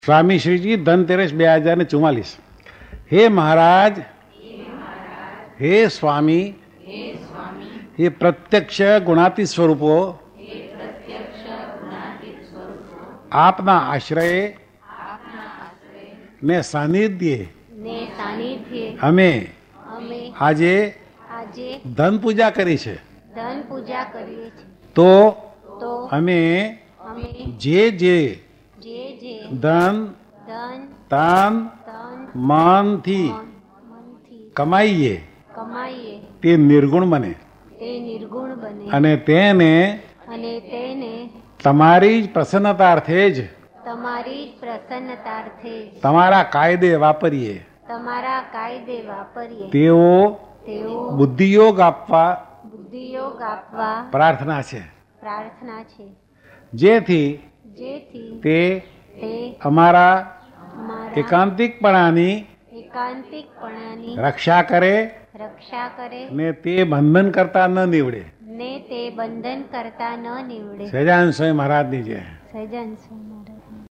स्वामी श्रीजी धनतेरस 2044। हे महाराज, हे स्वामी, हे प्रत्यक्ष गुणातीत स्वरूपो, आपना आश्रय ने सानिध्य અમે આજે ધન પૂજા કરી છે. તો અમે જે જે ધન તન મનથી કમાઈએ તે નિર્ગુણ બને અને તેને તમારી જ પ્રસન્નતાર્થે જ તમારા કાયદે વાપરીએ. તેઓ બુદ્ધિયોગ આપવા પ્રાર્થના છે, જેથી તે અમારા એકાંતિકપણાની રક્ષા કરે ને તે બંધન કરતા ન નીવડે. સહજાનંદ સ્વામી મહારાજની જય.